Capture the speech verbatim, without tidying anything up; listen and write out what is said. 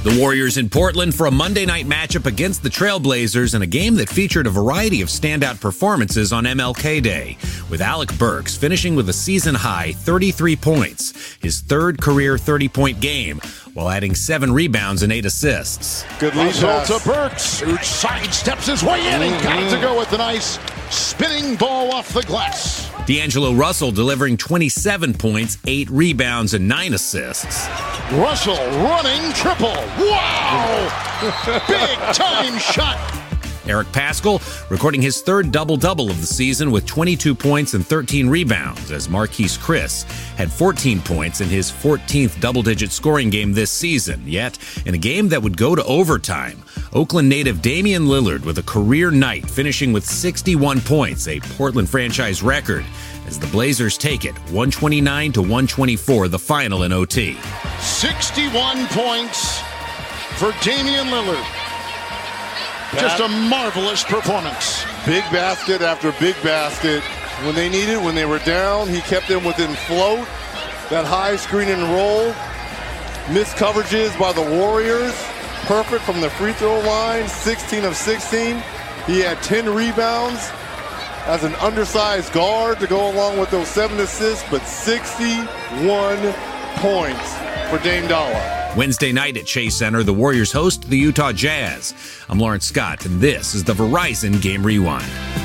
The Warriors in Portland for a Monday night matchup against the Trailblazers in a game that featured a variety of standout performances on M L K Day, with Alec Burks finishing with a season-high thirty-three points, his third career thirty-point game, while adding seven rebounds and eight assists. Good lead pass to Burks, who sidesteps his way in and got it to go with a nice spinning ball off the glass. D'Angelo Russell delivering twenty-seven points, eight rebounds, and nine assists. Russell running triple. Wow! Big time shot. Eric Paschall recording his third double-double of the season with twenty-two points and thirteen rebounds, as Marquise Chris had fourteen points in his fourteenth double-digit scoring game this season. Yet, in a game that would go to overtime, Oakland native Damian Lillard with a career night, finishing with sixty-one points, a Portland franchise record, as the Blazers take it one twenty-nine to one twenty-four, the final in O T. sixty-one points for Damian Lillard. Just a marvelous performance. Big basket after big basket. When they needed, when they were down, he kept them within float. That high screen and roll. Missed coverages by the Warriors. Perfect from the free throw line. sixteen of sixteen. He had ten rebounds as an undersized guard to go along with those seven assists, but sixty-one points for Dame Dollar. Wednesday night at Chase Center, the Warriors host the Utah Jazz. I'm Lawrence Scott, and this is the Verizon Game Rewind.